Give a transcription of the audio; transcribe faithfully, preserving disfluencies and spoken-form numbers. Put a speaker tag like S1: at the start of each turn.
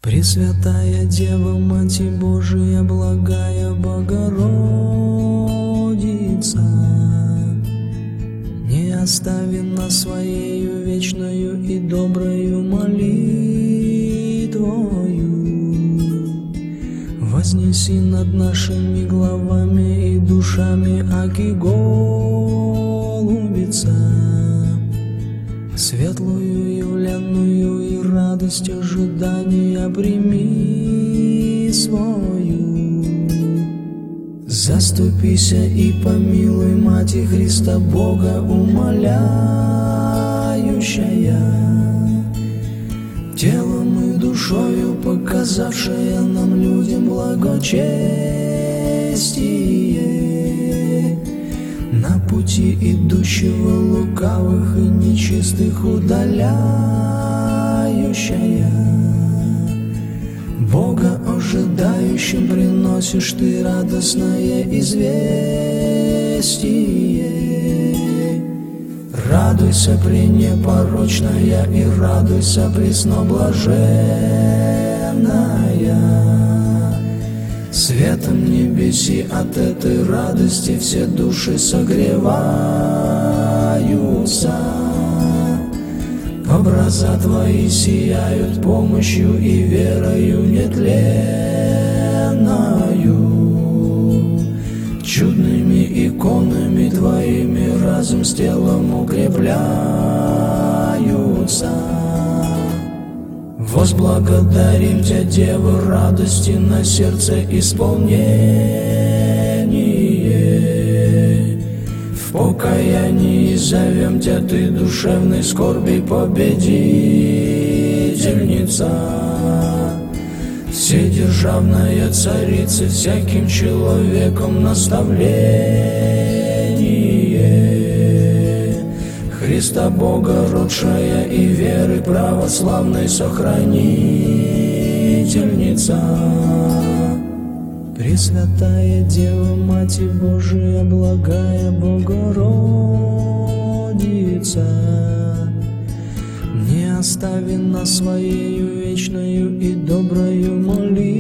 S1: Пресвятая Дева, Мать Божия, благая Богородица, не остави нас своею вечною и доброю молитвою. Вознеси над нашими главами и душами, аки голубица, светлую явленную и радость ожидания прими свою. Заступися и помилуй, Мати Христа Бога умоляющая, телом и душою показавшая нам людям благочестие, на пути идущего лукавых и нечистых удаляющая. Бога ожидающим приносишь ты радостное известие. Радуйся, пренепорочная, и радуйся, пресноблаженная. Светом небеси от этой радости все души согреваются. Образа Твои сияют помощью и верою нетленною. Чудными иконами Твоими разум с телом укрепляются. Возблагодарим Тебя, Дева, радости на сердце исполнение. В покаянии зовем Тебя, Ты душевной скорби победительница, вседержавная царица, всяким человеком наставление. Христа Бога родшая и веры православной сохранительница. Пресвятая Дева, Мать Божия, благая Богородица, не остави нас своею вечною и доброю молитвою.